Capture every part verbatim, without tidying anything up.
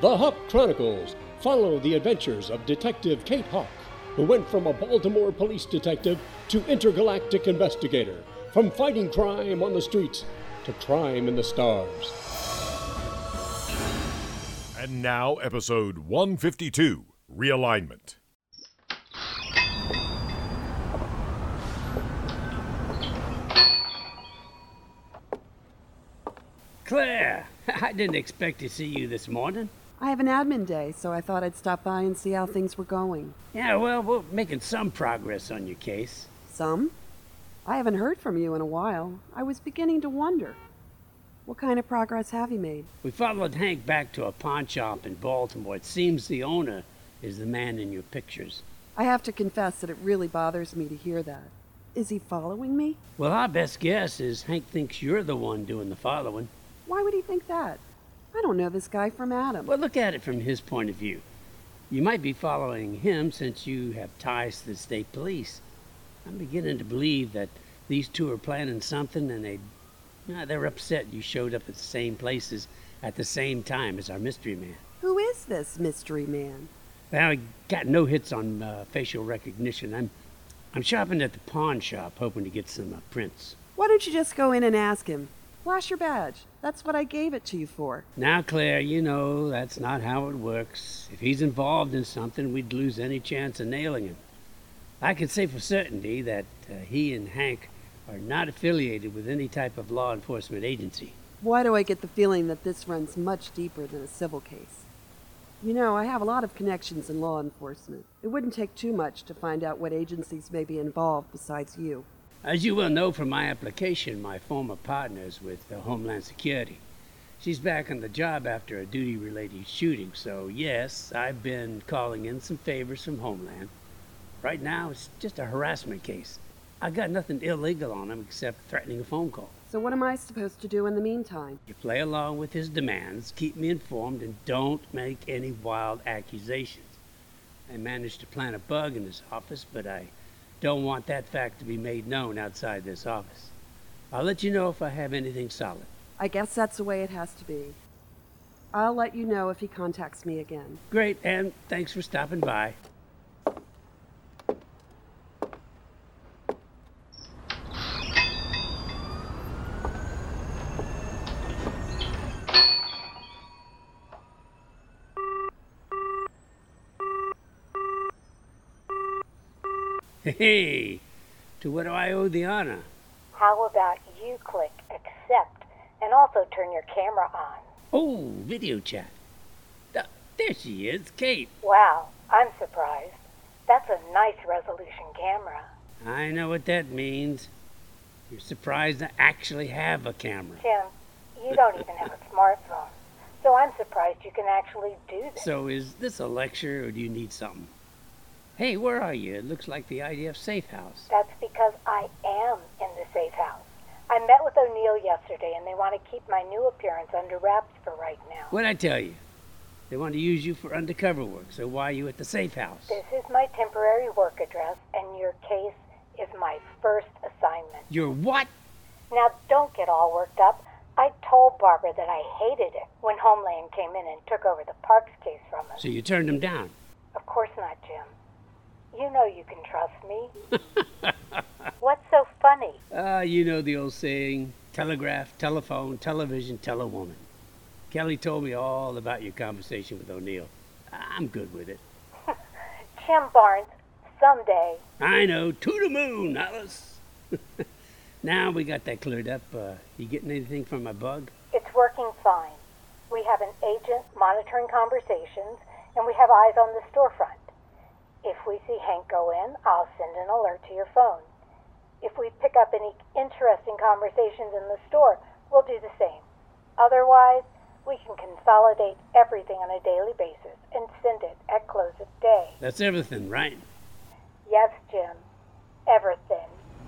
The Hawk Chronicles follow the adventures of Detective Kate Hawk, who went from a Baltimore police detective to intergalactic investigator, from fighting crime on the streets to crime in the stars. And now, episode one fifty-two, Realignment. Claire, I didn't expect to see you this morning. I have an admin day, so I thought I'd stop by and see how things were going. Yeah, well, we're making some progress on your case. Some? I haven't heard from you in a while. I was beginning to wonder. What kind of progress have you made? We followed Hank back to a pawn shop in Baltimore. It seems the owner is the man in your pictures. I have to confess that it really bothers me to hear that. Is he following me? Well, our best guess is Hank thinks you're the one doing the following. Why would he think that? I don't know this guy from Adam. Well, look at it from his point of view. You might be following him since you have ties to the state police. I'm beginning to believe that these two are planning something, and they, uh, they're upset you showed up at the same places at the same time as our mystery man. Who is this mystery man? Well, I got no hits on uh, facial recognition. I'm, I'm shopping at the pawn shop, hoping to get some uh, prints. Why don't you just go in and ask him? Flash your badge. That's what I gave it to you for. Now, Claire, you know that's not how it works. If he's involved in something, we'd lose any chance of nailing him. I can say for certainty that uh, he and Hank are not affiliated with any type of law enforcement agency. Why do I get the feeling that this runs much deeper than a civil case? You know, I have a lot of connections in law enforcement. It wouldn't take too much to find out what agencies may be involved besides you. As you well know from my application, my former partner is with uh, Homeland Security. She's back on the job after a duty-related shooting, so yes, I've been calling in some favors from Homeland. Right now, it's just a harassment case. I got nothing illegal on him except threatening a phone call. So what am I supposed to do in the meantime? You play along with his demands, keep me informed, and don't make any wild accusations. I managed to plant a bug in his office, but I don't want that fact to be made known outside this office. I'll let you know if I have anything solid. I guess that's the way it has to be. I'll let you know if he contacts me again. Great, and thanks for stopping by. Hey, to what do I owe the honor? How about you click accept and also turn your camera on? Oh, video chat. Uh, there she is, Kate. Wow, I'm surprised. That's a nice resolution camera. I know what that means. You're surprised I actually have a camera. Tim, you don't even have a smartphone, so I'm surprised you can actually do this. So is this a lecture or do you need something? Hey, where are you? It looks like the I D F safe house. That's because I am in the safe house. I met with O'Neill yesterday, and they want to keep my new appearance under wraps for right now. What'd I tell you? They want to use you for undercover work, so why are you at the safe house? This is my temporary work address, and your case is my first assignment. Your what? Now, don't get all worked up. I told Barbara that I hated it when Homeland came in and took over the Parks case from us. So you turned him down? Of course not, Jim. You know you can trust me. What's so funny? Ah, uh, you know the old saying, telegraph, telephone, television, tell a woman. Kelly told me all about your conversation with O'Neill. I'm good with it. Jim Barnes, someday. I know, to the moon, Alice. Now we got that cleared up. Uh, you getting anything from my bug? It's working fine. We have an agent monitoring conversations, and we have eyes on the storefront. If we see Hank go in, I'll send an alert to your phone. If we pick up any interesting conversations in the store, we'll do the same. Otherwise, we can consolidate everything on a daily basis and send it at close of day. That's everything, right? Yes, Jim. Everything.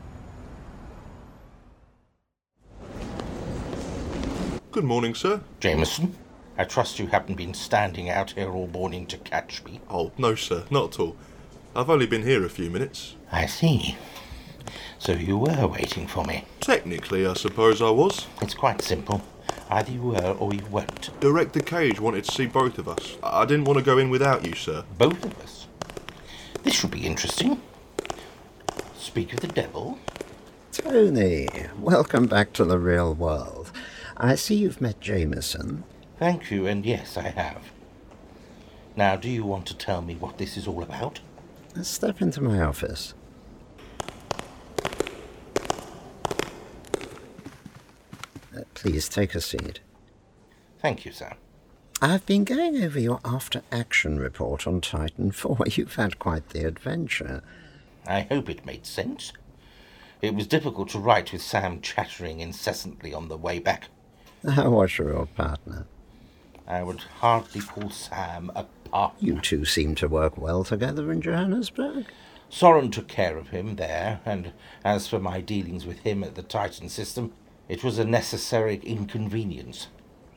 Good morning, sir. Jameson, I trust you haven't been standing out here all morning to catch me. Oh, no, sir, not at all. I've only been here a few minutes. I see. So you were waiting for me. Technically, I suppose I was. It's quite simple. Either you will or you won't. Director Cage wanted to see both of us. I didn't want to go in without you, sir. Both of us? This should be interesting. Speak of the devil. Tony, welcome back to the real world. I see you've met Jameson. Thank you, and yes, I have. Now, do you want to tell me what this is all about? Step into my office. Uh, please take a seat. Thank you, sir. I've been going over your after-action report on Titan four. You've had quite the adventure. I hope it made sense. It was difficult to write with Sam chattering incessantly on the way back. How was your old partner? I would hardly call Sam a partner. You two seem to work well together in Johannesburg. Soren took care of him there, and as for my dealings with him at the Titan system, it was a necessary inconvenience.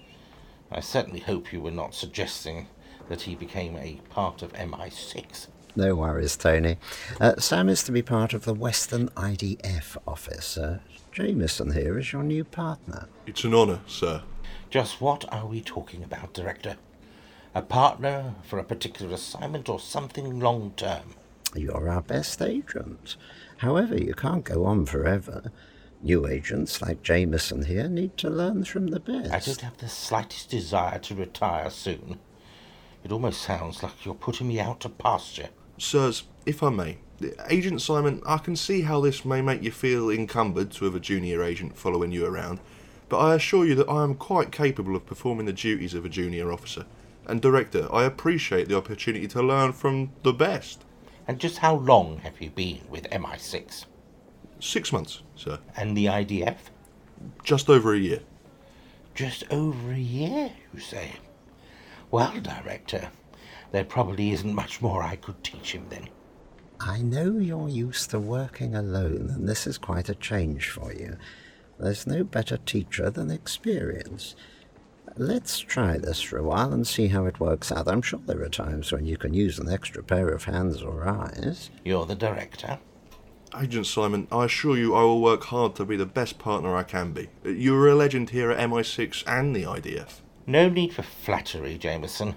I certainly hope you were not suggesting that he became a part of M I six. No worries, Tony. Uh, Sam is to be part of the Western I D F office. Uh, Jameson here is your new partner. It's an honour, sir. Just what are we talking about, Director? A partner for a particular assignment or something long-term? You're our best agent. However, you can't go on forever. New agents like Jameson here need to learn from the best. I don't have the slightest desire to retire soon. It almost sounds like you're putting me out to pasture. Sirs, if I may, Agent Simon, I can see how this may make you feel encumbered to have a junior agent following you around, but I assure you that I am quite capable of performing the duties of a junior officer. And Director, I appreciate the opportunity to learn from the best. And just how long have you been with M I six? Six months, sir. And the I D F? Just over a year. Just over a year, you say? Well, Director, there probably isn't much more I could teach him then. I know you're used to working alone, and this is quite a change for you. There's no better teacher than experience. Let's try this for a while and see how it works out. I'm sure there are times when you can use an extra pair of hands or eyes. You're the Director? Agent Simon, I assure you I will work hard to be the best partner I can be. You're a legend here at M I six and the I D F. No need for flattery, Jameson.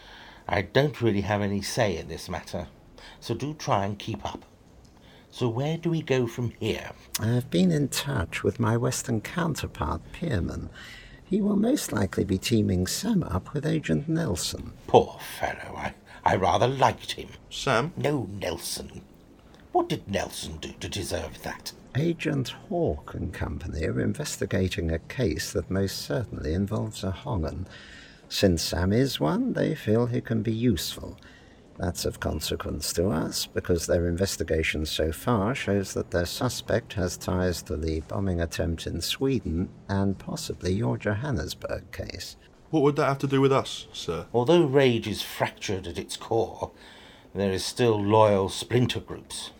I don't really have any say in this matter, so do try and keep up. So where do we go from here? I've been in touch with my Western counterpart, Pierman. He will most likely be teaming Sam up with Agent Nelson. Poor fellow, I, I rather liked him. Sam? No, Nelson. What did Nelson do to deserve that? Agent Hawke and Company are investigating a case that most certainly involves a Hongan. Since Sam is one, they feel he can be useful. That's of consequence to us, because their investigation so far shows that their suspect has ties to the bombing attempt in Sweden and possibly your Johannesburg case. What would that have to do with us, sir? Although Rage is fractured at its core, there is still loyal splinter groups.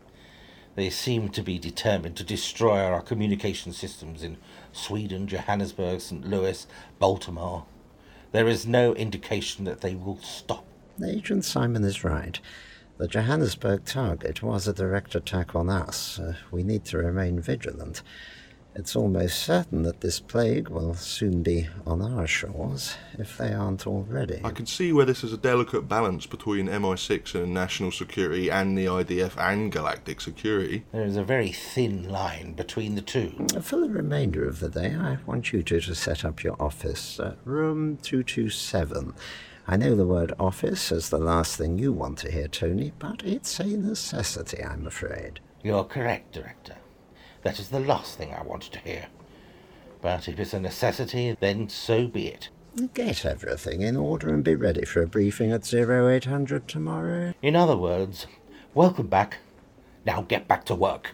They seem to be determined to destroy our communication systems in Sweden, Johannesburg, Saint Louis, Baltimore. There is no indication that they will stop. Agent Simon is right. The Johannesburg target was a direct attack on us. Uh, we need to remain vigilant. It's almost certain that this plague will soon be on our shores, if they aren't already. I can see where this is a delicate balance between M I six and national security and the I D F and galactic security. There is a very thin line between the two. For the remainder of the day, I want you two to set up your office. Uh, room two two seven. I know the word office is the last thing you want to hear, Tony, but it's a necessity, I'm afraid. You're correct, Director. That is the last thing I wanted to hear. But if it's a necessity, then so be it. Get everything in order and be ready for a briefing at zero eight hundred tomorrow. In other words, welcome back. Now get back to work.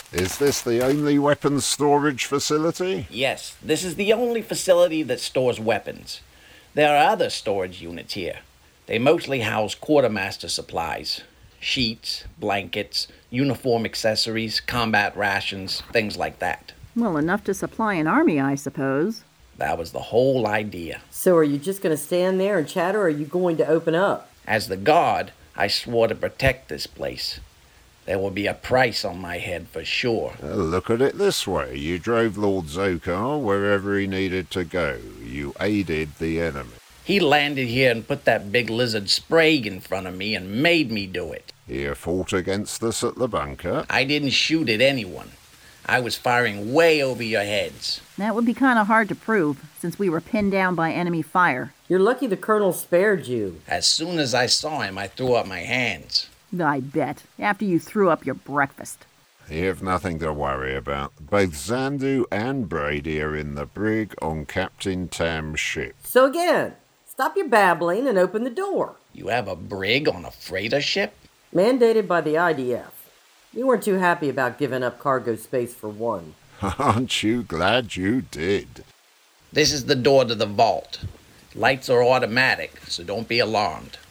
Is this the only weapons storage facility? Yes, this is the only facility that stores weapons. There are other storage units here. They mostly house quartermaster supplies. Sheets, blankets, uniform accessories, combat rations, things like that. Well, enough to supply an army, I suppose. That was the whole idea. So are you just going to stand there and chatter, or are you going to open up? As the guard, I swore to protect this place. There will be a price on my head for sure. Uh, look at it this way. You drove Lord Zokar wherever he needed to go. You aided the enemy. He landed here and put that big lizard Sprague in front of me and made me do it. You fought against us at the bunker? I didn't shoot at anyone. I was firing way over your heads. That would be kind of hard to prove, since we were pinned down by enemy fire. You're lucky the Colonel spared you. As soon as I saw him, I threw up my hands. I bet. After you threw up your breakfast. You've nothing to worry about. Both Zandu and Brady are in the brig on Captain Tam's ship. So again, stop your babbling and open the door. You have a brig on a freighter ship? Mandated by the I D F. You weren't too happy about giving up cargo space for one. Aren't you glad you did? This is the door to the vault. Lights are automatic, so don't be alarmed.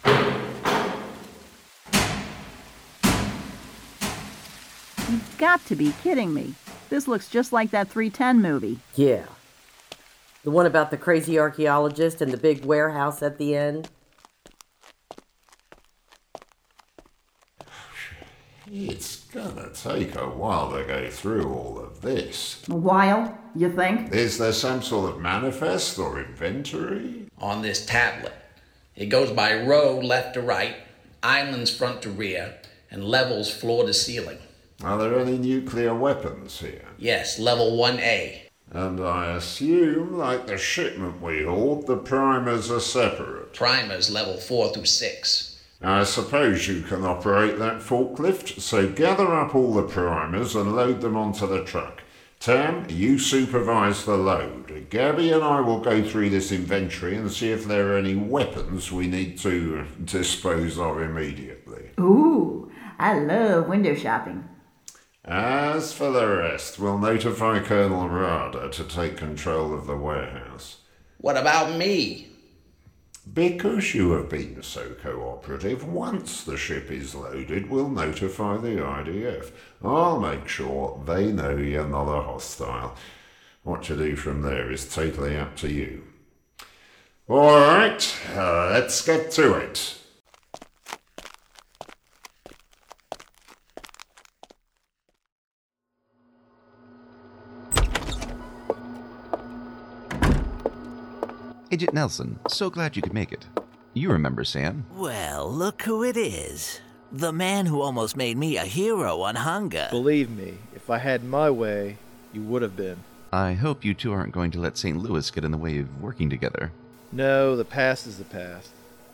You've got to be kidding me. This looks just like that three ten movie. Yeah. The one about the crazy archaeologist and the big warehouse at the end. It's gonna take a while to go through all of this. A while, you think? Is there some sort of manifest or inventory? On this tablet. It goes by row left to right, islands front to rear, and levels floor to ceiling. Are there any nuclear weapons here? Yes, level one A. And I assume, like the shipment we hauled, the primers are separate. Primers level four through six. I suppose you can operate that forklift, so gather up all the primers and load them onto the truck. Tam, you supervise the load. Gabby and I will go through this inventory and see if there are any weapons we need to dispose of immediately. Ooh, I love window shopping. As for the rest, we'll notify Colonel Rada to take control of the warehouse. What about me? Because you have been so cooperative, once the ship is loaded, we'll notify the I D F. I'll make sure they know you're not a hostile. What to do from there is totally up to you. All right, uh, let's get to it. Agent Nelson, so glad you could make it. You remember Sam? Well, look who it is. The man who almost made me a hero on Hunga. Believe me, if I had my way, you would have been. I hope you two aren't going to let Saint Louis get in the way of working together. No, the past is the past.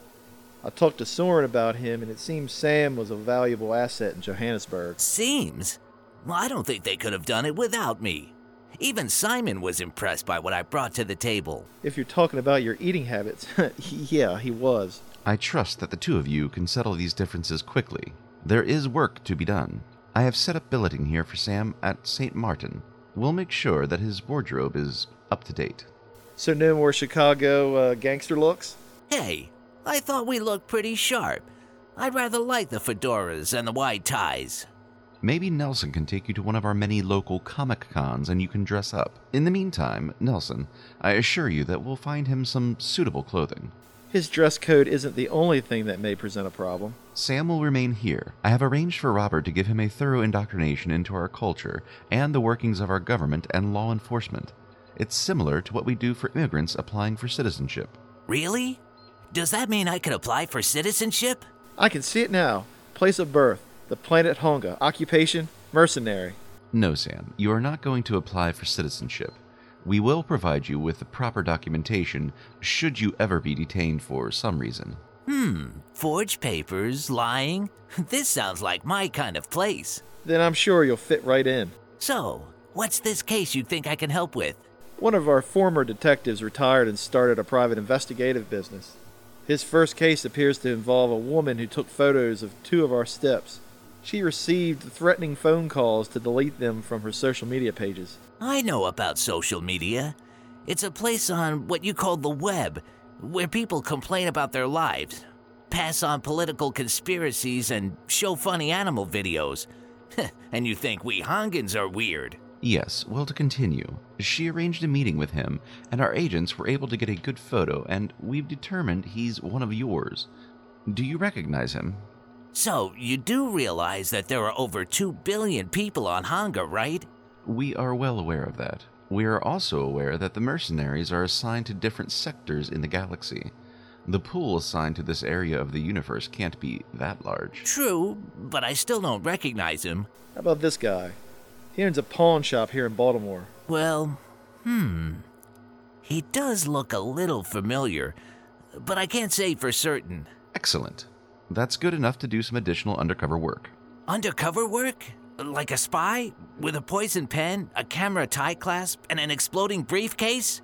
I talked to Soren about him, and it seems Sam was a valuable asset in Johannesburg. Seems? Well, I don't think they could have done it without me. Even Simon was impressed by what I brought to the table. If you're talking about your eating habits, yeah, he was. I trust that the two of you can settle these differences quickly. There is work to be done. I have set up billeting here for Sam at Saint Martin. We'll make sure that his wardrobe is up to date. So no more Chicago uh, gangster looks? Hey, I thought we looked pretty sharp. I'd rather like the fedoras and the white ties. Maybe Nelson can take you to one of our many local comic cons and you can dress up. In the meantime, Nelson, I assure you that we'll find him some suitable clothing. His dress code isn't the only thing that may present a problem. Sam will remain here. I have arranged for Robert to give him a thorough indoctrination into our culture and the workings of our government and law enforcement. It's similar to what we do for immigrants applying for citizenship. Really? Does that mean I can apply for citizenship? I can see it now. Place of birth. The planet Hunga. Occupation, mercenary. No, Sam. You are not going to apply for citizenship. We will provide you with the proper documentation should you ever be detained for some reason. Hmm. Forged papers, lying. This sounds like my kind of place. Then I'm sure you'll fit right in. So, what's this case you think I can help with? One of our former detectives retired and started a private investigative business. His first case appears to involve a woman who took photos of two of our steps. She received threatening phone calls to delete them from her social media pages. I know about social media. It's a place on what you call the web, where people complain about their lives, pass on political conspiracies, and show funny animal videos. And you think we Hongans are weird. Yes, well, to continue, she arranged a meeting with him, and our agents were able to get a good photo, and we've determined he's one of yours. Do you recognize him? So, you do realize that there are over two billion people on Honga, right? We are well aware of that. We are also aware that the mercenaries are assigned to different sectors in the galaxy. The pool assigned to this area of the universe can't be that large. True, but I still don't recognize him. How about this guy? He owns a pawn shop here in Baltimore. Well, hmm. He does look a little familiar, but I can't say for certain. Excellent. That's good enough to do some additional undercover work. Undercover work? Like a spy? With a poison pen, a camera tie clasp, and an exploding briefcase?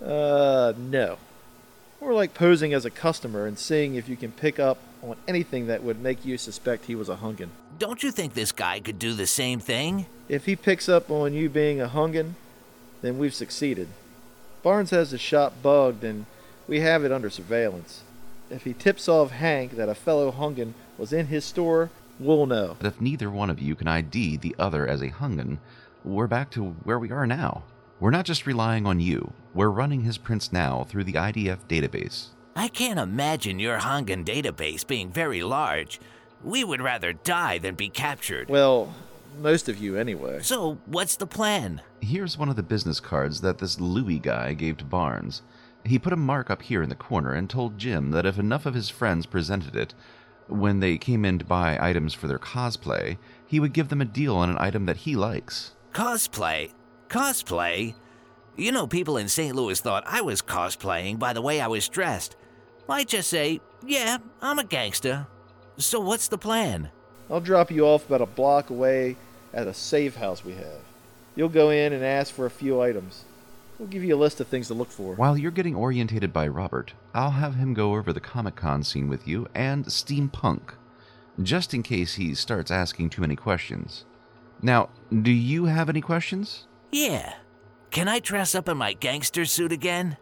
Uh, no. More like posing as a customer and seeing if you can pick up on anything that would make you suspect he was a Hungan. Don't you think this guy could do the same thing? If he picks up on you being a Hungan, then we've succeeded. Barnes has the shop bugged and we have it under surveillance. If he tips off Hank that a fellow Hungan was in his store, we'll know. But if neither one of you can I D the other as a Hungan, we're back to where we are now. We're not just relying on you. We're running his prints now through the I D F database. I can't imagine your Hungan database being very large. We would rather die than be captured. Well, most of you anyway. So, what's the plan? Here's one of the business cards that this Louis guy gave to Barnes. He put a mark up here in the corner and told Jim that if enough of his friends presented it, when they came in to buy items for their cosplay, he would give them a deal on an item that he likes. Cosplay? Cosplay? You know, people in Saint Louis thought I was cosplaying by the way I was dressed. I'd just say, yeah, I'm a gangster. So what's the plan? I'll drop you off about a block away at a safe house we have. You'll go in and ask for a few items. We'll give you a list of things to look for. While you're getting orientated by Robert, I'll have him go over the Comic-Con scene with you and steampunk, just in case he starts asking too many questions. Now, do you have any questions? Yeah. Can I dress up in my gangster suit again?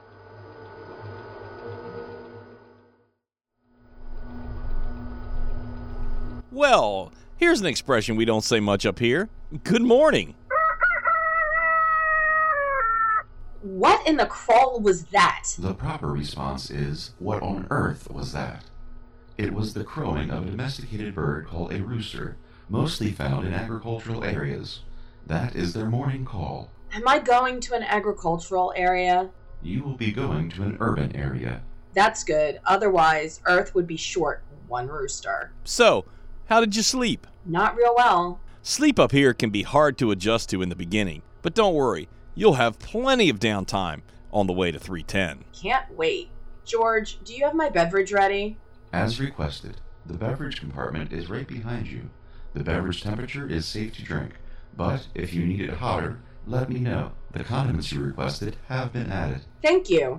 Well, here's an expression we don't say much up here. Good morning. What in the crawl was that? The proper response is, what on earth was that? It was the crowing of a domesticated bird called a rooster, mostly found in agricultural areas. That is their morning call. Am I going to an agricultural area? You will be going to an urban area. That's good. Otherwise, Earth would be short one rooster. So, how did you sleep? Not real well. Sleep up here can be hard to adjust to in the beginning, but don't worry. You'll have plenty of downtime on the way to three ten. Can't wait. George, do you have my beverage ready? As requested, the beverage compartment is right behind you. The beverage temperature is safe to drink, but if you need it hotter, let me know. The condiments you requested have been added. Thank you.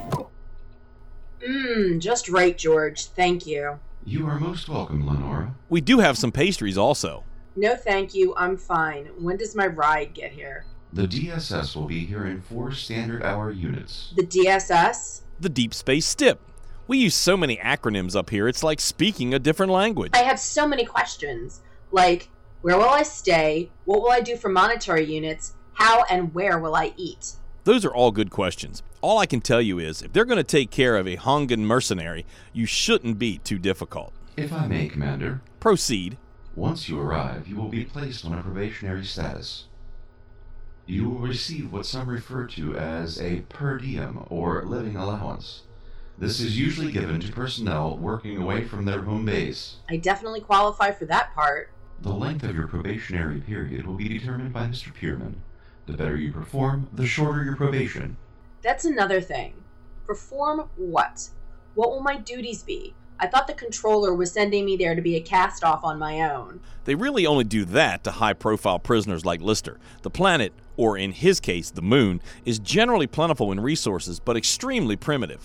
Mmm, just right, George. Thank you. You are most welcome, Lenora. We do have some pastries also. No, thank you. I'm fine. When does my ride get here? The D S S will be here in four standard hour units. The D S S? The Deep Space S T I P. We use so many acronyms up here, it's like speaking a different language. I have so many questions. Like, where will I stay? What will I do for monetary units? How and where will I eat? Those are all good questions. All I can tell you is, if they're going to take care of a Hungan mercenary, you shouldn't be too difficult. If I may, Commander. Proceed. Once you arrive, you will be placed on a probationary status. You will receive what some refer to as a per diem or living allowance. This is usually given to personnel working away from their home base. I definitely qualify for that part. The length of your probationary period will be determined by Mister Pierman. The better you perform, the shorter your probation. That's another thing. Perform what? What will my duties be? I thought the controller was sending me there to be a cast-off on my own. They really only do that to high-profile prisoners like Lister. The planet, or in his case, the moon, is generally plentiful in resources, but extremely primitive.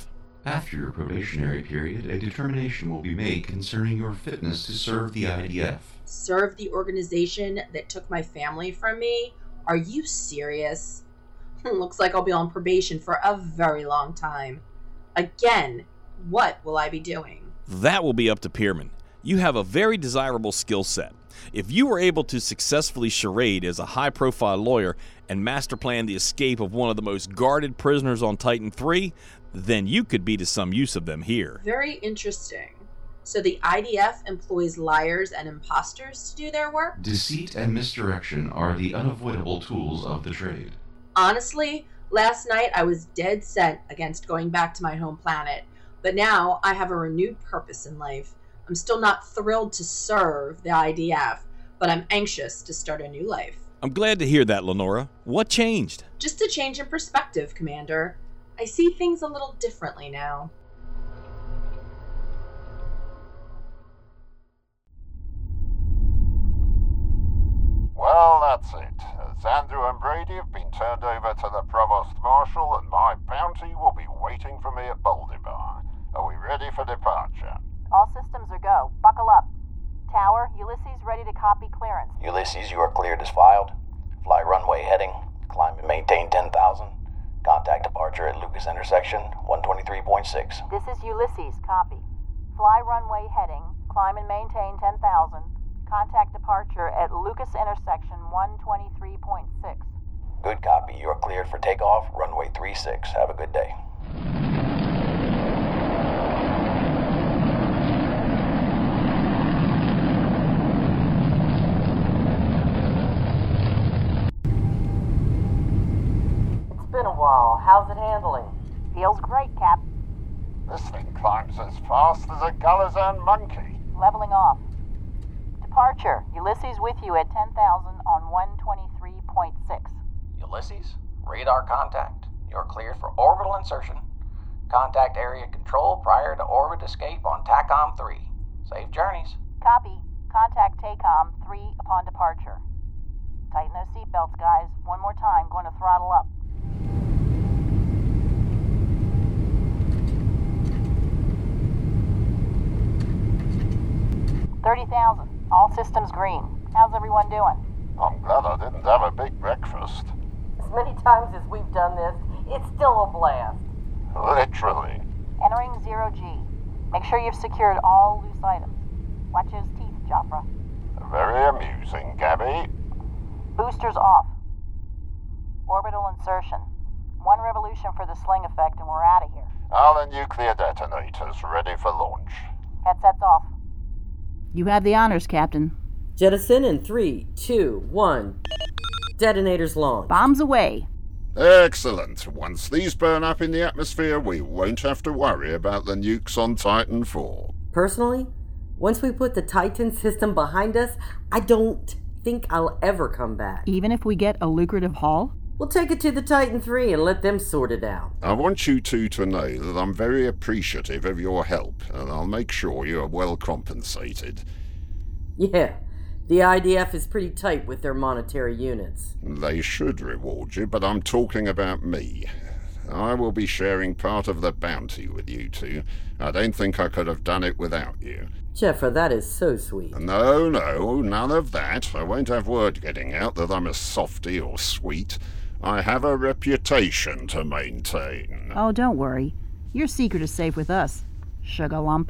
After your probationary period, a determination will be made concerning your fitness to serve the I D F. Serve the organization that took my family from me? Are you serious? Looks like I'll be on probation for a very long time. Again, what will I be doing? That will be up to Pierman. You have a very desirable skill set. If you were able to successfully charade as a high-profile lawyer and master plan the escape of one of the most guarded prisoners on Titan three, then you could be to some use of them here. Very interesting. So the I D F employs liars and imposters to do their work? Deceit and misdirection are the unavoidable tools of the trade. Honestly, last night I was dead set against going back to my home planet, but now I have a renewed purpose in life. I'm still not thrilled to serve the I D F, but I'm anxious to start a new life. I'm glad to hear that, Lenora. What changed? Just a change in perspective, Commander. I see things a little differently now. Well, that's it. Xandru and Brady have been turned over to the Provost Marshal, and my bounty will be waiting for me at Boldivar. Are we ready for departure? All systems are go. Buckle up. Tower, Ulysses ready to copy clearance. Ulysses, you are cleared as filed. Fly runway heading. Climb and maintain ten thousand. Contact departure at Lucas intersection one twenty-three point six. This is Ulysses, copy. Fly runway heading. Climb and maintain ten thousand. Contact departure at Lucas intersection one twenty-three point six. Good copy. You are cleared for takeoff. Runway three six. Have a good day. It's been a while. How's it handling? Feels great, Cap. This thing climbs as fast as a Galazan monkey. Leveling off. Departure. Ulysses with you at ten thousand on one twenty-three point six. Ulysses, radar contact. You are cleared for orbital insertion. Contact area control prior to orbit escape on TACOM three. Safe journeys. Copy. Contact TACOM three upon departure. Tighten those seatbelts, guys. One more time. Going to throttle up. thirty thousand. All systems green. How's everyone doing? I'm glad I didn't have a big breakfast. As many times as we've done this, it's still a blast. Literally. Entering zero G. Make sure you've secured all loose items. Watch those teeth, Jafra. Very amusing, Gabby. Boosters off. Orbital insertion. One revolution for the sling effect and we're out of here. Are the nuclear detonators ready for launch? Headsets off. You have the honors, Captain. Jettison in three, two, one. Detonators launched. Bombs away. Excellent. Once these burn up in the atmosphere, we won't have to worry about the nukes on Titan four. Personally, once we put the Titan system behind us, I don't think I'll ever come back. Even if we get a lucrative haul? We'll take it to the Titan three and let them sort it out. I want you two to know that I'm very appreciative of your help, and I'll make sure you are well compensated. Yeah, the I D F is pretty tight with their monetary units. They should reward you, but I'm talking about me. I will be sharing part of the bounty with you two. I don't think I could have done it without you. Jeffra, that is so sweet. No, no, none of that. I won't have word getting out that I'm a softy or sweet. I have a reputation to maintain. Oh, don't worry. Your secret is safe with us, sugar lump.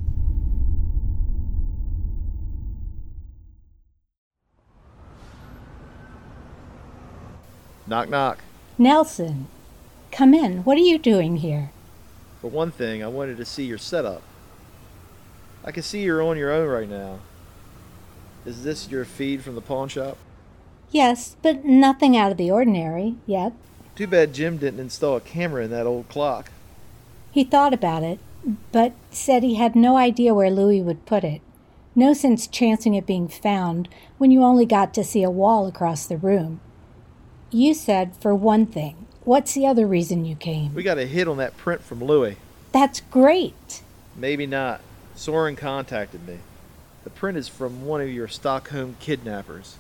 Knock, knock. Nelson, come in. What are you doing here? For one thing, I wanted to see your setup. I can see you're on your own right now. Is this your feed from the pawn shop? Yes, but nothing out of the ordinary yet. Too bad Jim didn't install a camera in that old clock. He thought about it, but said he had no idea where Louis would put it. No sense chancing it being found when you only got to see a wall across the room. You said, for one thing. What's the other reason you came? We got a hit on that print from Louis. That's great. Maybe not. Soren contacted me. The print is from one of your Stockholm kidnappers.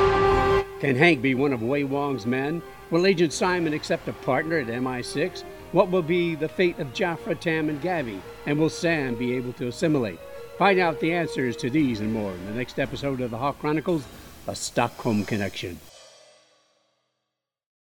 Can Hank be one of Wei Wong's men? Will Agent Simon accept a partner at M I six? What will be the fate of Jafra, Tam, and Gabby? And will Sam be able to assimilate? Find out the answers to these and more in the next episode of the Hawk Chronicles, A Stockholm Connection.